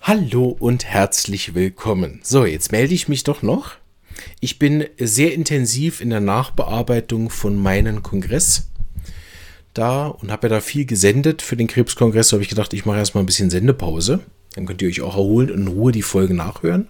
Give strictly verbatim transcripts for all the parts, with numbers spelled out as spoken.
Hallo und herzlich willkommen. So, jetzt melde ich mich doch noch. Ich bin sehr intensiv in der Nachbearbeitung von meinem Kongress da und habe ja da viel gesendet für den Krebskongress. So habe ich gedacht, ich mache erstmal ein bisschen Sendepause. Dann könnt ihr euch auch erholen und in Ruhe die Folgen nachhören.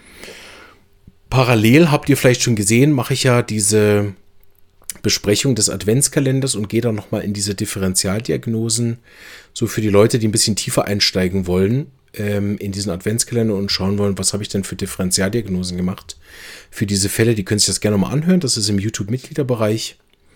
Parallel habt ihr vielleicht schon gesehen, mache ich ja diese Besprechung des Adventskalenders und gehe dann nochmal in diese Differentialdiagnosen, so für die Leute, die ein bisschen tiefer einsteigen wollen, ähm, in diesen Adventskalender und schauen wollen, was habe ich denn für Differentialdiagnosen gemacht für diese Fälle. Die können sich das gerne mal anhören, das ist im YouTube-Mitgliederbereich.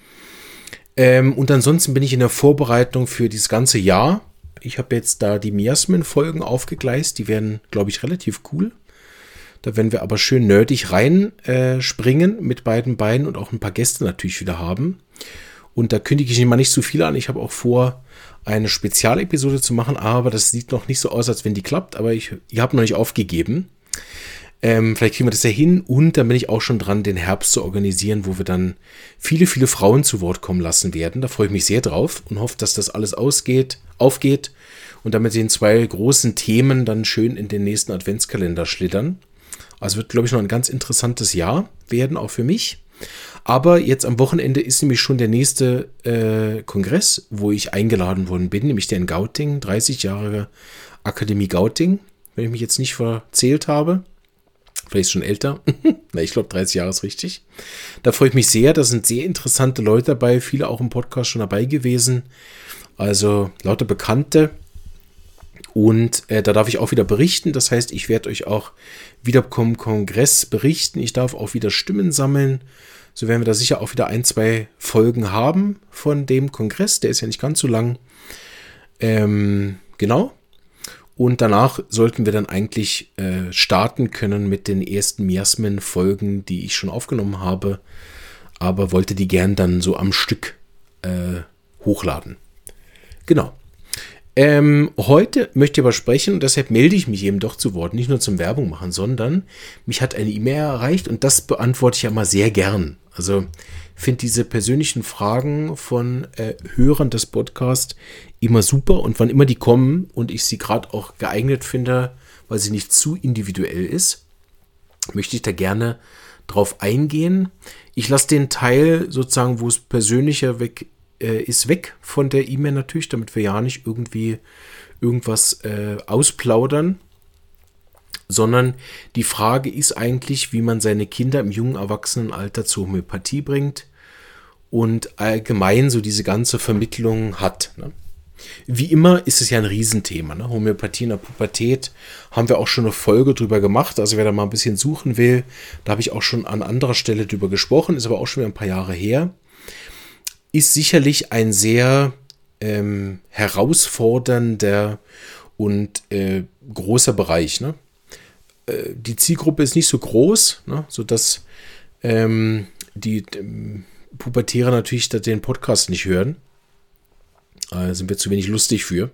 Ähm, und ansonsten bin ich in der Vorbereitung für dieses ganze Jahr. Ich habe jetzt da die Miasmen-Folgen aufgegleist, die werden, glaube ich, relativ cool. Da werden wir aber schön nerdig rein äh, springen mit beiden Beinen und auch ein paar Gäste natürlich wieder haben. Und da kündige ich mal nicht zu viel an. Ich habe auch vor, eine Spezialepisode zu machen, aber das sieht noch nicht so aus, als wenn die klappt. Aber ich, ich habe noch nicht aufgegeben. Ähm, vielleicht kriegen wir das ja hin. Und dann bin ich auch schon dran, den Herbst zu organisieren, wo wir dann viele, viele Frauen zu Wort kommen lassen werden. Da freue ich mich sehr drauf und hoffe, dass das alles ausgeht, aufgeht und damit den zwei großen Themen dann schön in den nächsten Adventskalender schlittern. Also wird, glaube ich, noch ein ganz interessantes Jahr werden, auch für mich. Aber jetzt am Wochenende ist nämlich schon der nächste äh, Kongress, wo ich eingeladen worden bin, nämlich der in Gauting, dreißig Jahre Akademie Gauting, wenn ich mich jetzt nicht verzählt habe. Vielleicht schon älter. Na, ich glaube, dreißig Jahre ist richtig. Da freue ich mich sehr. Da sind sehr interessante Leute dabei, viele auch im Podcast schon dabei gewesen. Also lauter Bekannte. Und äh, da darf ich auch wieder berichten. Das heißt, ich werde euch auch wieder vom Kongress berichten. Ich darf auch wieder Stimmen sammeln. So werden wir da sicher auch wieder ein, zwei Folgen haben von dem Kongress. Der ist ja nicht ganz so lang. Ähm, genau. Und danach sollten wir dann eigentlich äh, starten können mit den ersten Miasmen-Folgen, die ich schon aufgenommen habe. Aber wollte die gern dann so am Stück äh, hochladen. Genau. Ähm, heute möchte ich aber sprechen und deshalb melde ich mich eben doch zu Wort, nicht nur zum Werbung machen, sondern mich hat eine E-Mail erreicht und das beantworte ich ja mal sehr gern. Also finde diese persönlichen Fragen von äh, Hörern des Podcasts immer super und wann immer die kommen und ich sie gerade auch geeignet finde, weil sie nicht zu individuell ist, möchte ich da gerne drauf eingehen. Ich lasse den Teil sozusagen, wo es persönlicher weg ist, weg von der E-Mail natürlich, damit wir ja nicht irgendwie irgendwas äh, ausplaudern, sondern die Frage ist eigentlich, wie man seine Kinder im jungen Erwachsenenalter zur Homöopathie bringt und allgemein so diese ganze Vermittlung hat. Ne? Wie immer ist es ja ein Riesenthema. Ne? Homöopathie in der Pubertät haben wir auch schon eine Folge drüber gemacht. Also wer da mal ein bisschen suchen will, da habe ich auch schon an anderer Stelle drüber gesprochen, ist aber auch schon wieder ein paar Jahre her. Ist sicherlich ein sehr ähm, herausfordernder und äh, großer Bereich. Ne? Äh, die Zielgruppe ist nicht so groß, ne? Sodass ähm, die ähm, Pubertäre natürlich den Podcast nicht hören. Da sind wir zu wenig lustig für.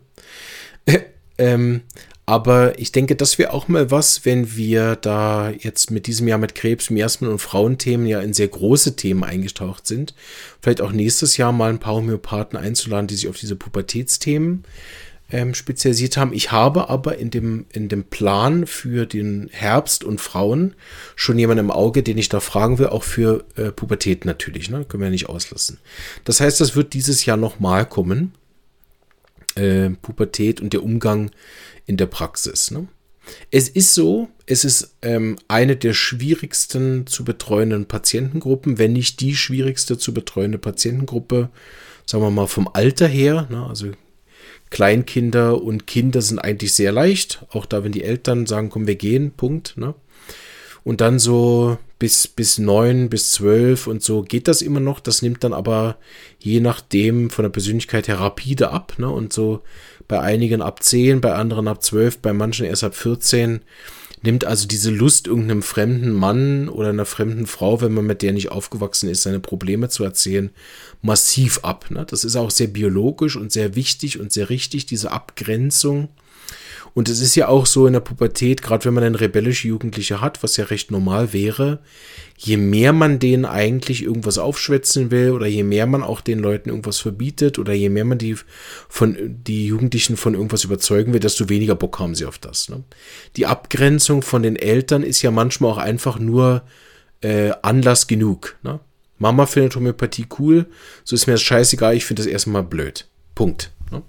ähm, aber ich denke, das wäre auch mal was, wenn wir da jetzt mit diesem Jahr mit Krebs, Miasmen und Frauenthemen ja in sehr große Themen eingetaucht sind. Vielleicht auch nächstes Jahr mal ein paar Homöopathen einzuladen, die sich auf diese Pubertätsthemen ähm, spezialisiert haben. Ich habe aber in dem, in dem Plan für den Herbst und Frauen schon jemanden im Auge, den ich da fragen will, auch für äh, Pubertät natürlich. Ne? Können wir ja nicht auslassen. Das heißt, das wird dieses Jahr nochmal kommen. Äh, Pubertät und der Umgang in der Praxis. Ne? Es ist so, es ist ähm, eine der schwierigsten zu betreuenden Patientengruppen, wenn nicht die schwierigste zu betreuende Patientengruppe, sagen wir mal vom Alter her. Ne? Also Kleinkinder und Kinder sind eigentlich sehr leicht, auch da, wenn die Eltern sagen, komm, wir gehen, Punkt. Ne? Und dann so bis, bis neun, bis zwölf und so geht das immer noch. Das nimmt dann aber je nachdem von der Persönlichkeit her rapide ab. Ne? Und so bei einigen ab zehn, bei anderen ab zwölf, bei manchen erst ab vierzehn. Nimmt also diese Lust, irgendeinem fremden Mann oder einer fremden Frau, wenn man mit der nicht aufgewachsen ist, seine Probleme zu erzählen, massiv ab. Ne? Das ist auch sehr biologisch und sehr wichtig und sehr richtig, diese Abgrenzung. Und es ist ja auch so in der Pubertät, gerade wenn man dann rebellische Jugendliche hat, was ja recht normal wäre, je mehr man denen eigentlich irgendwas aufschwätzen will oder je mehr man auch den Leuten irgendwas verbietet oder je mehr man die, von, die Jugendlichen von irgendwas überzeugen will, desto weniger Bock haben sie auf das. Ne? Die Abgrenzung von den Eltern ist ja manchmal auch einfach nur äh, Anlass genug. Ne? Mama findet Homöopathie cool, so ist mir das scheißegal, ich finde das erstmal blöd. Punkt. Ne?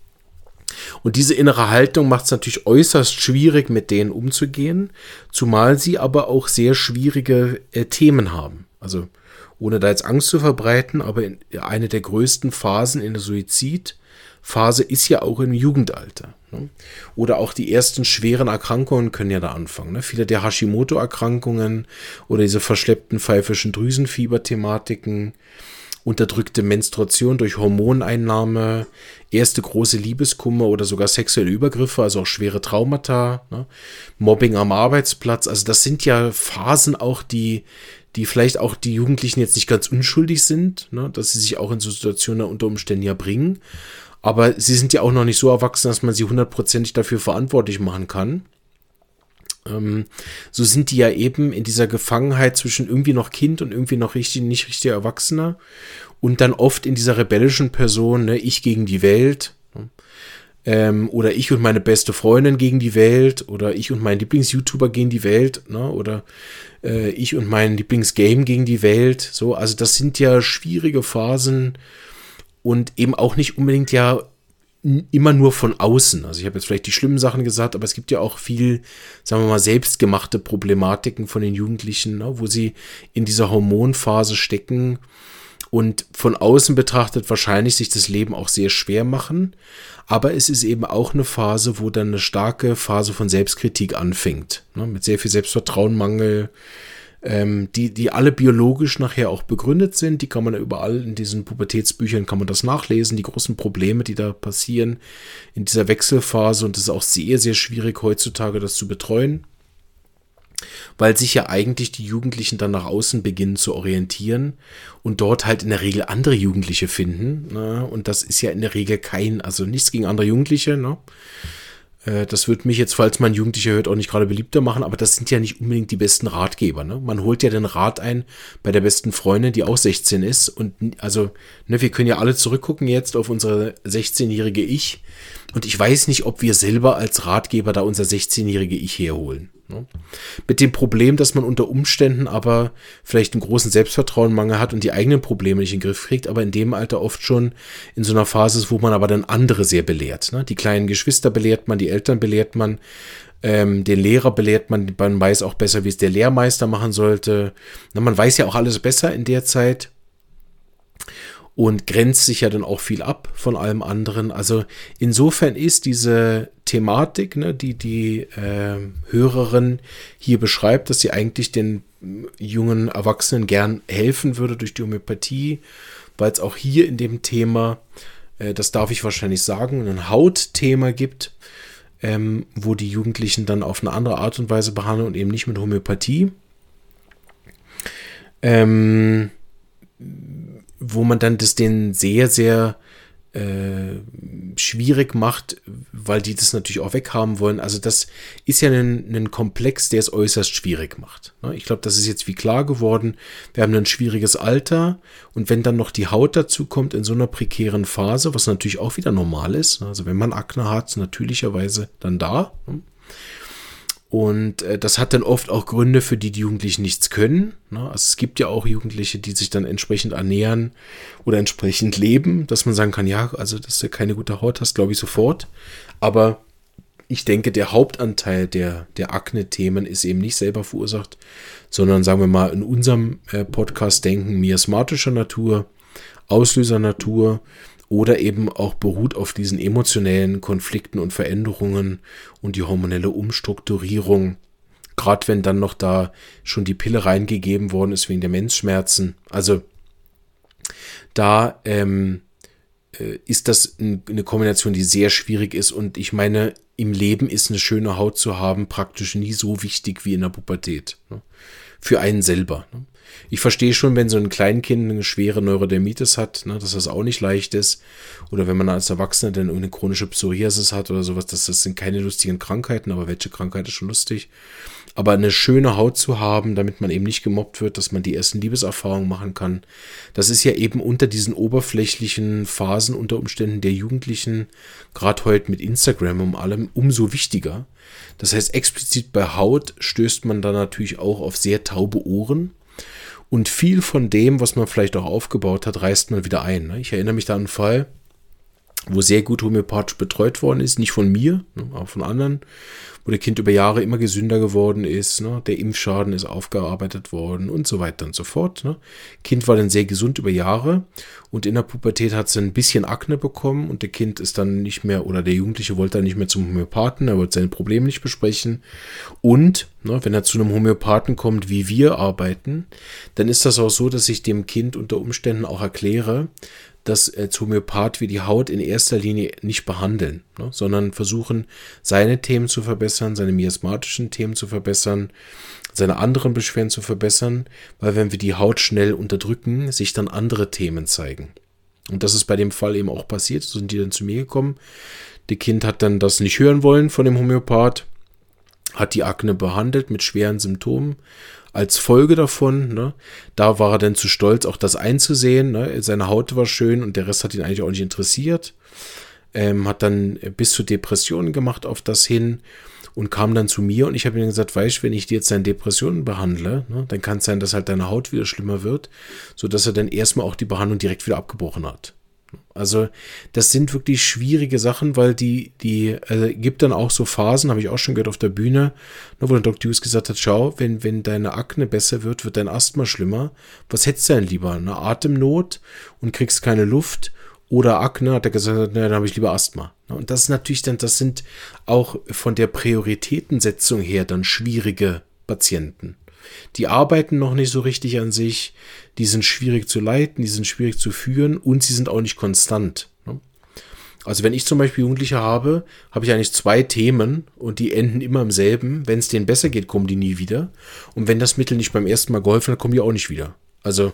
Und diese innere Haltung macht es natürlich äußerst schwierig, mit denen umzugehen, zumal sie aber auch sehr schwierige äh, Themen haben. Also ohne da jetzt Angst zu verbreiten, aber in, eine der größten Phasen in der Suizidphase ist ja auch im Jugendalter. Ne? Oder auch die ersten schweren Erkrankungen können ja da anfangen. Ne? Viele der Hashimoto-Erkrankungen oder diese verschleppten pfeifischen Drüsenfieber-Thematiken, unterdrückte Menstruation durch Hormoneinnahme, erste große Liebeskummer oder sogar sexuelle Übergriffe, also auch schwere Traumata, ne? Mobbing am Arbeitsplatz. Also das sind ja Phasen auch, die, die vielleicht auch die Jugendlichen jetzt nicht ganz unschuldig sind, ne? Dass sie sich auch in so Situationen unter Umständen ja bringen. Aber sie sind ja auch noch nicht so erwachsen, dass man sie hundertprozentig dafür verantwortlich machen kann. Ähm, so sind die ja eben in dieser Gefangenheit zwischen irgendwie noch Kind und irgendwie noch richtig, nicht richtig Erwachsener und dann oft in dieser rebellischen Person, ne, ich gegen die Welt, ne, ähm, oder ich und meine beste Freundin gegen die Welt oder ich und mein Lieblings-YouTuber gegen die Welt, ne, oder äh, ich und mein Lieblings-Game gegen die Welt, so, also das sind ja schwierige Phasen und eben auch nicht unbedingt ja immer nur von außen. Also ich habe jetzt vielleicht die schlimmen Sachen gesagt, aber es gibt ja auch viel, sagen wir mal, selbstgemachte Problematiken von den Jugendlichen, ne, wo sie in dieser Hormonphase stecken und von außen betrachtet wahrscheinlich sich das Leben auch sehr schwer machen. Aber es ist eben auch eine Phase, wo dann eine starke Phase von Selbstkritik anfängt, ne, mit sehr viel Selbstvertrauenmangel, Ähm, die, die alle biologisch nachher auch begründet sind, die kann man überall in diesen Pubertätsbüchern kann man das nachlesen, die großen Probleme, die da passieren in dieser Wechselphase und es ist auch sehr, sehr schwierig heutzutage das zu betreuen, weil sich ja eigentlich die Jugendlichen dann nach außen beginnen zu orientieren und dort halt in der Regel andere Jugendliche finden, ne? Und das ist ja in der Regel kein, also nichts gegen andere Jugendliche, ne? Das wird mich jetzt, falls man Jugendlicher hört, auch nicht gerade beliebter machen, aber das sind ja nicht unbedingt die besten Ratgeber. Ne? Man holt ja den Rat ein bei der besten Freundin, die auch sechzehn ist. Und also, ne, wir können ja alle zurückgucken jetzt auf unsere sechzehnjährige Ich. Und ich weiß nicht, ob wir selber als Ratgeber da unser sechzehnjährige Ich herholen. Ne? Mit dem Problem, dass man unter Umständen aber vielleicht einen großen Selbstvertrauenmangel hat und die eigenen Probleme nicht in den Griff kriegt, aber in dem Alter oft schon in so einer Phase ist, wo man aber dann andere sehr belehrt. Ne? Die kleinen Geschwister belehrt man, die Eltern belehrt man, ähm, den Lehrer belehrt man, man weiß auch besser, wie es der Lehrmeister machen sollte. Na, man weiß ja auch alles besser in der Zeit. Und grenzt sich ja dann auch viel ab von allem anderen. Also insofern ist diese Thematik, ne, die die äh, Hörerin hier beschreibt, dass sie eigentlich den jungen Erwachsenen gern helfen würde durch die Homöopathie, weil es auch hier in dem Thema, äh, das darf ich wahrscheinlich sagen, ein Hautthema gibt, ähm, wo die Jugendlichen dann auf eine andere Art und Weise behandeln und eben nicht mit Homöopathie. Ähm... wo man dann das denen sehr, sehr äh, schwierig macht, weil die das natürlich auch weghaben wollen. Also das ist ja ein, ein Komplex, der es äußerst schwierig macht. Ich glaube, das ist jetzt wie klar geworden. Wir haben ein schwieriges Alter und wenn dann noch die Haut dazu kommt in so einer prekären Phase, was natürlich auch wieder normal ist, also wenn man Akne hat, natürlicherweise dann da. Und äh, das hat dann oft auch Gründe, für die die Jugendlichen nichts können. Ne? Also es gibt ja auch Jugendliche, die sich dann entsprechend ernähren oder entsprechend leben, dass man sagen kann, ja, also dass du keine gute Haut hast, glaube ich sofort. Aber ich denke, der Hauptanteil der, der Akne-Themen ist eben nicht selber verursacht, sondern sagen wir mal in unserem äh, Podcast denken miasmatischer Natur, Auslöser Natur, oder eben auch beruht auf diesen emotionellen Konflikten und Veränderungen und die hormonelle Umstrukturierung. Gerade wenn dann noch da schon die Pille reingegeben worden ist wegen der Menzschmerzen. Also da ähm, äh, ist das ein, eine Kombination, die sehr schwierig ist. Und ich meine, im Leben ist eine schöne Haut zu haben praktisch nie so wichtig wie in der Pubertät. Ne? Für einen selber. Ne? Ich verstehe schon, wenn so ein Kleinkind eine schwere Neurodermitis hat, ne, dass das auch nicht leicht ist. Oder wenn man als Erwachsener dann eine chronische Psoriasis hat oder sowas, das, das sind keine lustigen Krankheiten, aber welche Krankheit ist schon lustig. Aber eine schöne Haut zu haben, damit man eben nicht gemobbt wird, dass man die ersten Liebeserfahrungen machen kann, das ist ja eben unter diesen oberflächlichen Phasen unter Umständen der Jugendlichen, gerade heute mit Instagram und allem, umso wichtiger. Das heißt, explizit bei Haut stößt man dann natürlich auch auf sehr taube Ohren. Und viel von dem, was man vielleicht auch aufgebaut hat, reißt man wieder ein. Ich erinnere mich da an einen Fall, wo sehr gut homöopathisch betreut worden ist, nicht von mir, aber von anderen, wo das Kind über Jahre immer gesünder geworden ist, ne? Der Impfschaden ist aufgearbeitet worden und so weiter und so fort. Ne? Kind war dann sehr gesund über Jahre und in der Pubertät hat sie ein bisschen Akne bekommen und der Kind ist dann nicht mehr, oder der Jugendliche wollte dann nicht mehr zum Homöopathen, er wollte seine Probleme nicht besprechen und ne, wenn er zu einem Homöopathen kommt, wie wir arbeiten, dann ist das auch so, dass ich dem Kind unter Umständen auch erkläre, dass als Homöopath wir die Haut in erster Linie nicht behandeln, ne, sondern versuchen, seine Themen zu verbessern, seine miasmatischen Themen zu verbessern, seine anderen Beschwerden zu verbessern, weil wenn wir die Haut schnell unterdrücken, sich dann andere Themen zeigen. Und das ist bei dem Fall eben auch passiert, so sind die dann zu mir gekommen. Das Kind hat dann das nicht hören wollen von dem Homöopath, hat die Akne behandelt mit schweren Symptomen. Als Folge davon, ne, da war er dann zu stolz, auch das einzusehen. Ne, seine Haut war schön und der Rest hat ihn eigentlich auch nicht interessiert. Ähm, hat dann bis zu Depressionen gemacht auf das hin und kam dann zu mir und ich habe ihm gesagt, weißt du, wenn ich dir jetzt deine Depressionen behandle, ne, dann kann es sein, dass halt deine Haut wieder schlimmer wird, sodass er dann erstmal auch die Behandlung direkt wieder abgebrochen hat. Also das sind wirklich schwierige Sachen, weil die, die äh, gibt dann auch so Phasen, habe ich auch schon gehört auf der Bühne, ne, wo der Doktor Hughes gesagt hat, schau, wenn, wenn deine Akne besser wird, wird dein Asthma schlimmer. Was hättest du denn lieber? Eine Atemnot und kriegst keine Luft oder Akne? Hat er gesagt, na, dann habe ich lieber Asthma. Und das ist natürlich dann, das sind auch von der Prioritätensetzung her dann schwierige Patienten. Die arbeiten noch nicht so richtig an sich, die sind schwierig zu leiten, die sind schwierig zu führen und sie sind auch nicht konstant. Also wenn ich zum Beispiel Jugendliche habe, habe ich eigentlich zwei Themen und die enden immer im selben. Wenn es denen besser geht, kommen die nie wieder. Und wenn das Mittel nicht beim ersten Mal geholfen hat, kommen die auch nicht wieder. Also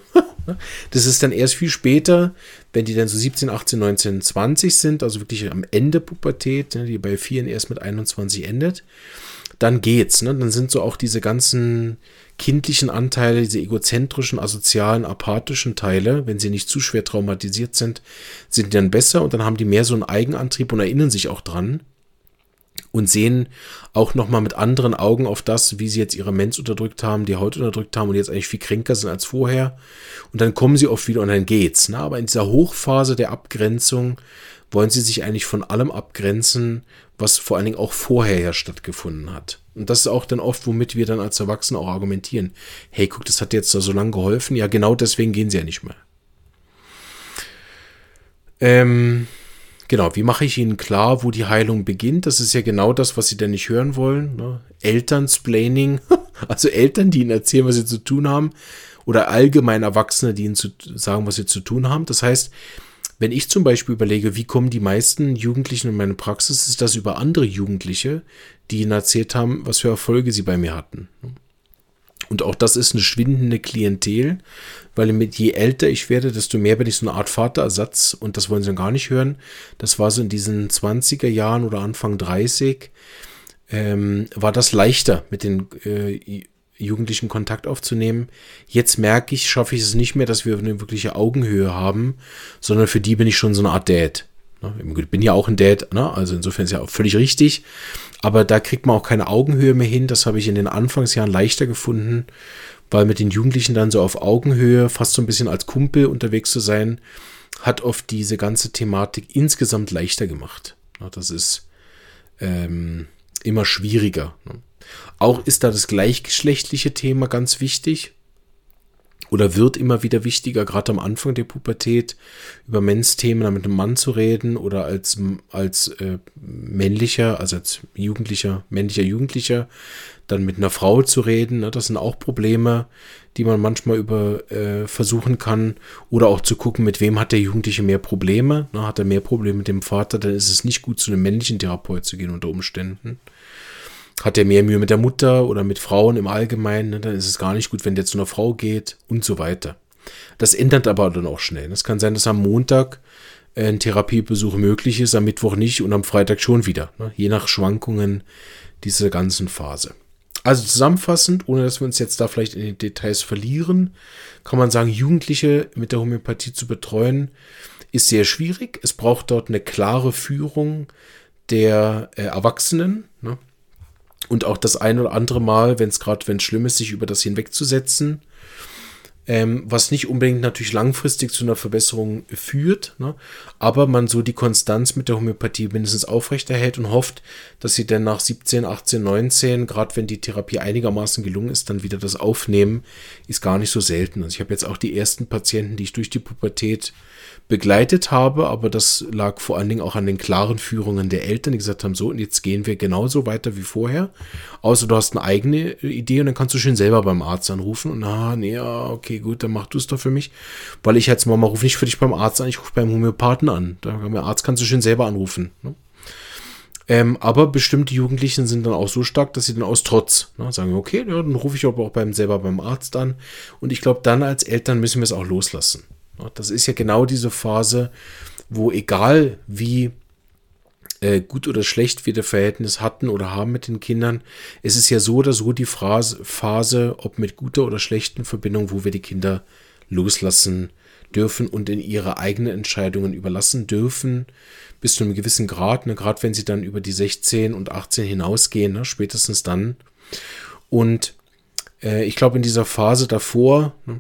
das ist dann erst viel später, wenn die dann so siebzehn, achtzehn, neunzehn, zwanzig sind, also wirklich am Ende Pubertät, die bei vielen erst mit einundzwanzig endet. Dann geht's, ne? Dann sind so auch diese ganzen kindlichen Anteile, diese egozentrischen, asozialen, apathischen Teile, wenn sie nicht zu schwer traumatisiert sind, sind die dann besser und dann haben die mehr so einen Eigenantrieb und erinnern sich auch dran und sehen auch nochmal mit anderen Augen auf das, wie sie jetzt ihre Mens unterdrückt haben, die Haut unterdrückt haben und jetzt eigentlich viel kränker sind als vorher. Und dann kommen sie oft wieder und dann geht's. Ne? Aber in dieser Hochphase der Abgrenzung wollen sie sich eigentlich von allem abgrenzen, was vor allen Dingen auch vorher ja stattgefunden hat. Und das ist auch dann oft, womit wir dann als Erwachsene auch argumentieren. Hey, guck, das hat jetzt da so lange geholfen. Ja, genau deswegen gehen sie ja nicht mehr. Ähm, genau, wie mache ich ihnen klar, wo die Heilung beginnt? Das ist ja genau das, was sie dann nicht hören wollen. Ne? Elternsplaining, also Eltern, die ihnen erzählen, was sie zu tun haben. Oder allgemein Erwachsene, die ihnen zu sagen, was sie zu tun haben. Das heißt, wenn ich zum Beispiel überlege, wie kommen die meisten Jugendlichen in meine Praxis, ist das über andere Jugendliche, die ihnen erzählt haben, was für Erfolge sie bei mir hatten. Und auch das ist eine schwindende Klientel, weil mit je älter ich werde, desto mehr bin ich so eine Art Vaterersatz und das wollen sie dann gar nicht hören. Das war so in diesen zwanziger Jahren oder Anfang dreißig, ähm, war das leichter mit den äh, Jugendlichen Kontakt aufzunehmen. Jetzt merke ich, schaffe ich es nicht mehr, dass wir eine wirkliche Augenhöhe haben, sondern für die bin ich schon so eine Art Dad. Ich bin ja auch ein Dad, ne? Also insofern ist ja auch völlig richtig, aber da kriegt man auch keine Augenhöhe mehr hin. Das habe ich in den Anfangsjahren leichter gefunden, weil mit den Jugendlichen dann so auf Augenhöhe, fast so ein bisschen als Kumpel unterwegs zu sein, hat oft diese ganze Thematik insgesamt leichter gemacht. Das ist ähm, immer schwieriger. Auch ist da das gleichgeschlechtliche Thema ganz wichtig oder wird immer wieder wichtiger, gerade am Anfang der Pubertät, über Mens-Themen mit einem Mann zu reden oder als, als äh, männlicher, also als jugendlicher, männlicher Jugendlicher, dann mit einer Frau zu reden. Ne? Das sind auch Probleme, die man manchmal über äh, versuchen kann oder auch zu gucken, mit wem hat der Jugendliche mehr Probleme. Ne? Hat er mehr Probleme mit dem Vater, dann ist es nicht gut, zu einem männlichen Therapeut zu gehen unter Umständen. hat der mehr Mühe mit der Mutter oder mit Frauen im Allgemeinen, ne? Dann ist es gar nicht gut, wenn der zu einer Frau geht und so weiter. Das ändert aber dann auch schnell. Es kann sein, dass am Montag ein Therapiebesuch möglich ist, am Mittwoch nicht und am Freitag schon wieder, ne? Je nach Schwankungen dieser ganzen Phase. Also zusammenfassend, ohne dass wir uns jetzt da vielleicht in den Details verlieren, kann man sagen, Jugendliche mit der Homöopathie zu betreuen, ist sehr schwierig. Es braucht dort eine klare Führung der äh, Erwachsenen, ne? Und auch das ein oder andere Mal, wenn es gerade, wenn es schlimm ist, sich über das hinwegzusetzen, ähm, was nicht unbedingt natürlich langfristig zu einer Verbesserung führt, ne? Aber man so die Konstanz mit der Homöopathie mindestens aufrechterhält und hofft, dass sie dann nach siebzehn, achtzehn, neunzehn, gerade wenn die Therapie einigermaßen gelungen ist, dann wieder das Aufnehmen, ist gar nicht so selten. Also ich habe jetzt auch die ersten Patienten, die ich durch die Pubertät begleitet habe, aber das lag vor allen Dingen auch an den klaren Führungen der Eltern, die gesagt haben, so, und jetzt gehen wir genauso weiter wie vorher, außer du hast eine eigene Idee und dann kannst du schön selber beim Arzt anrufen und ah, nee, ja, okay, gut, dann mach du es doch für mich, weil ich als Mama rufe nicht für dich beim Arzt an, ich rufe beim Homöopathen an, beim Arzt kannst du schön selber anrufen, ne? Ähm, aber bestimmte Jugendlichen sind dann auch so stark, dass sie dann aus Trotz, ne, sagen, okay, ja, dann rufe ich aber auch beim, selber beim Arzt an und ich glaube, dann als Eltern müssen wir es auch loslassen. Das ist ja genau diese Phase, wo egal wie äh, gut oder schlecht wir das Verhältnis hatten oder haben mit den Kindern, es ist ja so oder so die Phase, Phase, ob mit guter oder schlechten Verbindung, wo wir die Kinder loslassen dürfen und in ihre eigenen Entscheidungen überlassen dürfen, bis zu einem gewissen Grad, ne, gerade wenn sie dann über die sechzehn und achtzehn hinausgehen, ne, spätestens dann. Und äh, ich glaube, in dieser Phase davor, ne,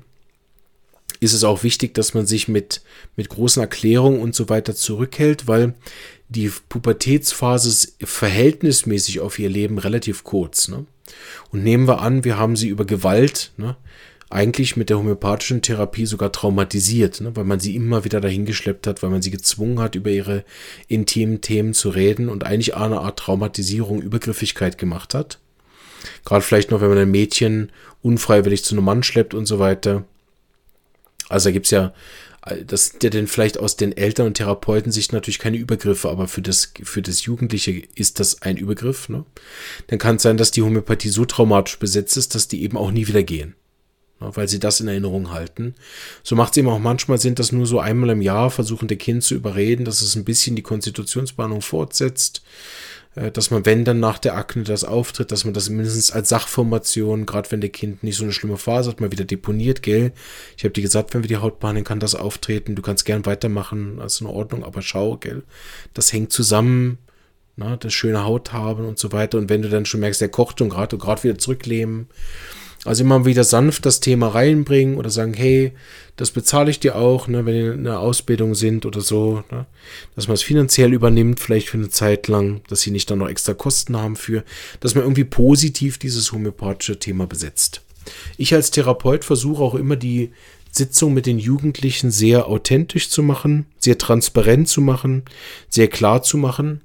ist es auch wichtig, dass man sich mit, mit großen Erklärungen und so weiter zurückhält, weil die Pubertätsphase ist verhältnismäßig auf ihr Leben relativ kurz. Ne? Und nehmen wir an, wir haben sie über Gewalt, ne, eigentlich mit der homöopathischen Therapie sogar traumatisiert, ne, weil man sie immer wieder dahin geschleppt hat, weil man sie gezwungen hat, über ihre intimen Themen zu reden und eigentlich eine Art Traumatisierung, Übergriffigkeit gemacht hat. Gerade vielleicht noch, wenn man ein Mädchen unfreiwillig zu einem Mann schleppt und so weiter. Also da gibt es ja, das der denn vielleicht aus den Eltern- und Therapeuten-Sicht natürlich keine Übergriffe, aber für das, für das Jugendliche ist das ein Übergriff. Ne? Dann kann es sein, dass die Homöopathie so traumatisch besetzt ist, dass die eben auch nie wieder gehen, ne? Weil sie das in Erinnerung halten. So macht es eben auch manchmal Sinn, dass nur so einmal im Jahr versuchen, der Kind zu überreden, dass es ein bisschen die Konstitutionsbehandlung fortsetzt, dass man, wenn dann nach der Akne das auftritt, dass man das mindestens als Sachformation, gerade wenn der Kind nicht so eine schlimme Phase hat, mal wieder deponiert, gell. Ich habe dir gesagt, wenn wir die Haut behandeln, kann das auftreten. Du kannst gern weitermachen, das ist in Ordnung, aber schau, gell. Das hängt zusammen, ne, das schöne Haut haben und so weiter. Und wenn du dann schon merkst, der kocht und gerade gerade wieder zurücklehnen. Also immer wieder sanft das Thema reinbringen oder sagen, hey, das bezahle ich dir auch, ne, wenn ihr in einer Ausbildung sind oder so, ne, dass man es finanziell übernimmt, vielleicht für eine Zeit lang, dass sie nicht dann noch extra Kosten haben für, dass man irgendwie positiv dieses homöopathische Thema besetzt. Ich als Therapeut versuche auch immer die Sitzung mit den Jugendlichen sehr authentisch zu machen, sehr transparent zu machen, sehr klar zu machen.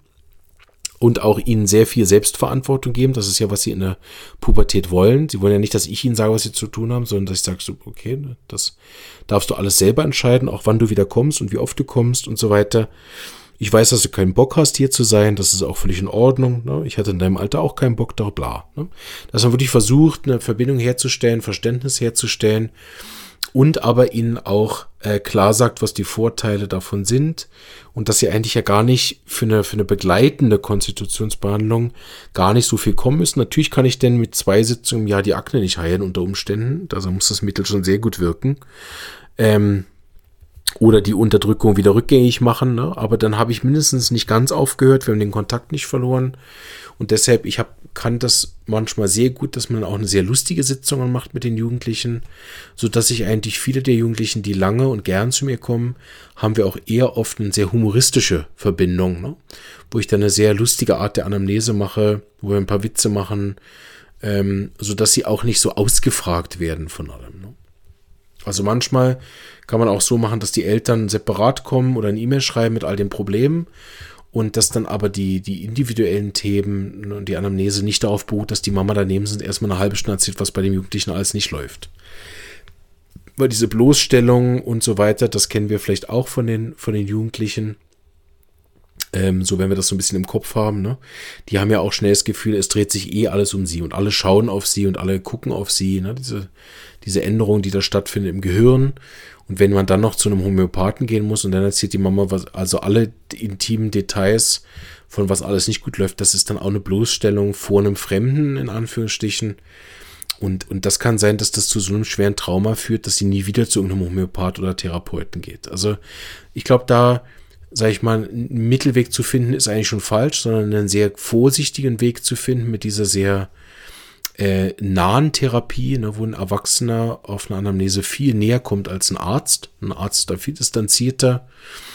Und auch ihnen sehr viel Selbstverantwortung geben. Das ist ja, was sie in der Pubertät wollen. Sie wollen ja nicht, dass ich ihnen sage, was sie zu tun haben, sondern dass ich sage, so, okay, das darfst du alles selber entscheiden, auch wann du wieder kommst und wie oft du kommst und so weiter. Ich weiß, dass du keinen Bock hast, hier zu sein. Das ist auch völlig in Ordnung. Ne? Ich hatte in deinem Alter auch keinen Bock, da bla. Ne? Dass man wirklich versucht, eine Verbindung herzustellen, Verständnis herzustellen und aber ihnen auch äh, klar sagt, was die Vorteile davon sind und dass sie eigentlich ja gar nicht für eine, für eine begleitende Konstitutionsbehandlung gar nicht so viel kommen müssen. Natürlich kann ich denn mit zwei Sitzungen im Jahr die Akne nicht heilen unter Umständen, also muss das Mittel schon sehr gut wirken. Ähm, oder die Unterdrückung wieder rückgängig machen, ne? Aber dann habe ich mindestens nicht ganz aufgehört, wir haben den Kontakt nicht verloren und deshalb, ich hab, kann das manchmal sehr gut, dass man auch eine sehr lustige Sitzung macht mit den Jugendlichen, sodass ich eigentlich viele der Jugendlichen, die lange und gern zu mir kommen, haben wir auch eher oft eine sehr humoristische Verbindung, ne? Wo ich dann eine sehr lustige Art der Anamnese mache, wo wir ein paar Witze machen, ähm, sodass sie auch nicht so ausgefragt werden von allem, ne? Also manchmal kann man auch so machen, dass die Eltern separat kommen oder eine E-Mail schreiben mit all den Problemen und dass dann aber die, die individuellen Themen und die Anamnese nicht darauf beruht, dass die Mama daneben sind, erstmal eine halbe Stunde erzählt, was bei dem Jugendlichen alles nicht läuft. Weil diese Bloßstellung und so weiter, das kennen wir vielleicht auch von den, von den Jugendlichen, Ähm, so, wenn wir das so ein bisschen im Kopf haben, ne? Die haben ja auch schnell das Gefühl, es dreht sich eh alles um sie und alle schauen auf sie und alle gucken auf sie, ne? Diese, diese Änderung, die da stattfindet im Gehirn. Und wenn man dann noch zu einem Homöopathen gehen muss und dann erzählt die Mama, was, also alle intimen Details von was alles nicht gut läuft, das ist dann auch eine Bloßstellung vor einem Fremden, in Anführungsstrichen. Und, und das kann sein, dass das zu so einem schweren Trauma führt, dass sie nie wieder zu irgendeinem Homöopath oder Therapeuten geht. Also ich glaube, da, sage ich mal, einen Mittelweg zu finden, ist eigentlich schon falsch, sondern einen sehr vorsichtigen Weg zu finden mit dieser sehr äh, nahen Therapie, ne, wo ein Erwachsener auf eine Anamnese viel näher kommt als ein Arzt. Ein Arzt ist da viel distanzierter.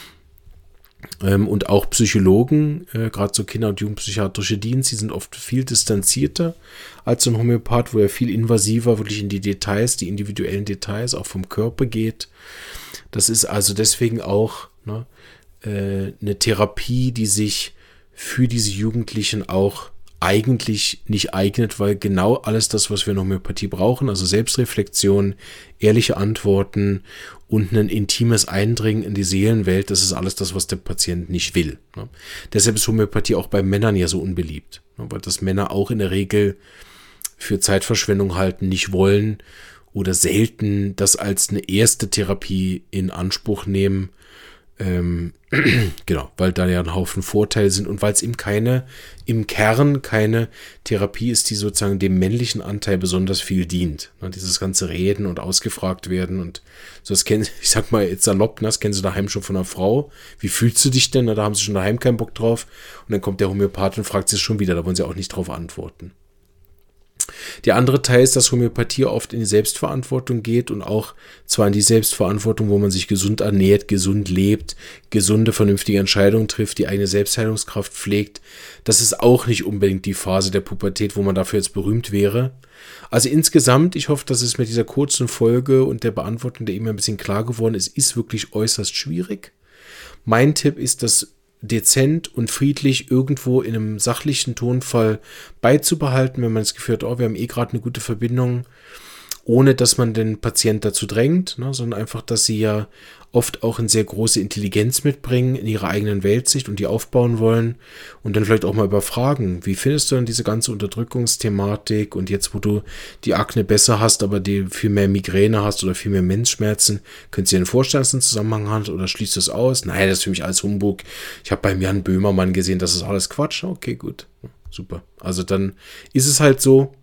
Ähm, und auch Psychologen, äh, gerade so Kinder- und Jugendpsychiatrische Dienst, die sind oft viel distanzierter als so ein Homöopath, wo er viel invasiver wirklich in die Details, die individuellen Details auch vom Körper geht. Das ist also deswegen auch, ne, äh, eine Therapie, die sich für diese Jugendlichen auch eigentlich nicht eignet, weil genau alles das, was wir in Homöopathie brauchen, also Selbstreflexion, ehrliche Antworten und ein intimes Eindringen in die Seelenwelt, das ist alles das, was der Patient nicht will. Ne? Deshalb ist Homöopathie auch bei Männern ja so unbeliebt, ne? Weil das Männer auch in der Regel für Zeitverschwendung halten, nicht wollen oder selten das als eine erste Therapie in Anspruch nehmen. Ähm, genau, weil da ja ein Haufen Vorteile sind und weil es eben keine, im Kern keine Therapie ist, die sozusagen dem männlichen Anteil besonders viel dient. Ne, dieses ganze Reden und ausgefragt werden und so, das kennen, ich sag mal jetzt salopp, ne, das kennen sie daheim schon von einer Frau. Wie fühlst du dich denn? Na, da haben sie schon daheim keinen Bock drauf. Und dann kommt der Homöopath und fragt sie es schon wieder, da wollen sie auch nicht drauf antworten. Der andere Teil ist, dass Homöopathie oft in die Selbstverantwortung geht und auch zwar in die Selbstverantwortung, wo man sich gesund ernährt, gesund lebt, gesunde, vernünftige Entscheidungen trifft, die eigene Selbstheilungskraft pflegt. Das ist auch nicht unbedingt die Phase der Pubertät, wo man dafür jetzt berühmt wäre. Also insgesamt, ich hoffe, dass es mit dieser kurzen Folge und der Beantwortung der E-Mail ein bisschen klar geworden ist, ist wirklich äußerst schwierig. Mein Tipp ist, dass dezent und friedlich irgendwo in einem sachlichen Tonfall beizubehalten, wenn man das Gefühl hat, oh, wir haben eh gerade eine gute Verbindung, ohne dass man den Patient dazu drängt, ne, sondern einfach, dass sie ja oft auch eine sehr große Intelligenz mitbringen in ihrer eigenen Weltsicht und die aufbauen wollen und dann vielleicht auch mal überfragen, wie findest du denn diese ganze Unterdrückungsthematik und jetzt, wo du die Akne besser hast, aber die viel mehr Migräne hast oder viel mehr Menschschmerzen, könntest du dir vorstellen, dass es einen Zusammenhang hat oder schließt du es aus? Nein, das ist für mich alles Humbug. Ich habe beim Jan Böhmermann gesehen, das ist alles Quatsch. Okay, gut, super. Also dann ist es halt so.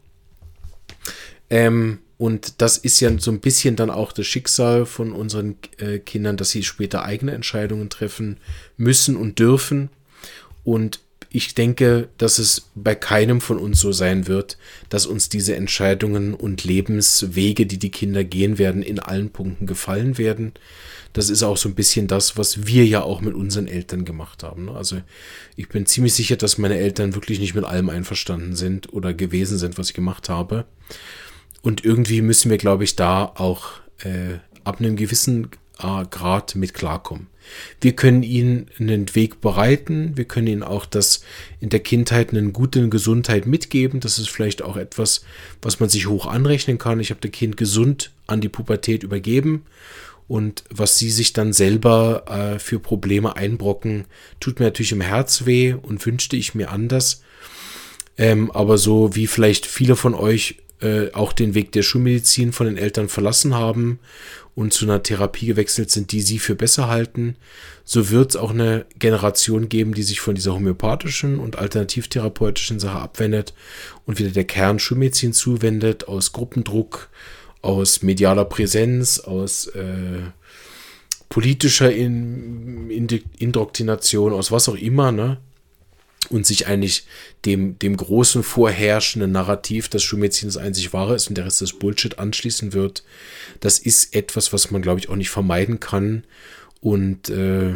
Ähm, Und das ist ja so ein bisschen dann auch das Schicksal von unseren äh, Kindern, dass sie später eigene Entscheidungen treffen müssen und dürfen. Und ich denke, dass es bei keinem von uns so sein wird, dass uns diese Entscheidungen und Lebenswege, die die Kinder gehen werden, in allen Punkten gefallen werden. Das ist auch so ein bisschen das, was wir ja auch mit unseren Eltern gemacht haben. Also ich bin ziemlich sicher, dass meine Eltern wirklich nicht mit allem einverstanden sind oder gewesen sind, was ich gemacht habe. Und irgendwie müssen wir, glaube ich, da auch äh, ab einem gewissen äh, Grad mit klarkommen. Wir können ihnen einen Weg bereiten, wir können ihnen auch das in der Kindheit eine gute Gesundheit mitgeben. Das ist vielleicht auch etwas, was man sich hoch anrechnen kann. Ich habe das Kind gesund an die Pubertät übergeben und was sie sich dann selber äh, für Probleme einbrocken, tut mir natürlich im Herz weh und wünschte ich mir anders. Ähm, aber so wie vielleicht viele von euch auch den Weg der Schulmedizin von den Eltern verlassen haben und zu einer Therapie gewechselt sind, die sie für besser halten, so wird es auch eine Generation geben, die sich von dieser homöopathischen und alternativtherapeutischen Sache abwendet und wieder der Kern Schulmedizin zuwendet, aus Gruppendruck, aus medialer Präsenz, aus äh, politischer In- In- Indoktrination, aus was auch immer, ne? Und sich eigentlich dem, dem großen vorherrschenden Narrativ, dass Schulmedizin das einzig Wahre ist und der Rest des Bullshit anschließen wird. Das ist etwas, was man, glaube ich, auch nicht vermeiden kann und äh,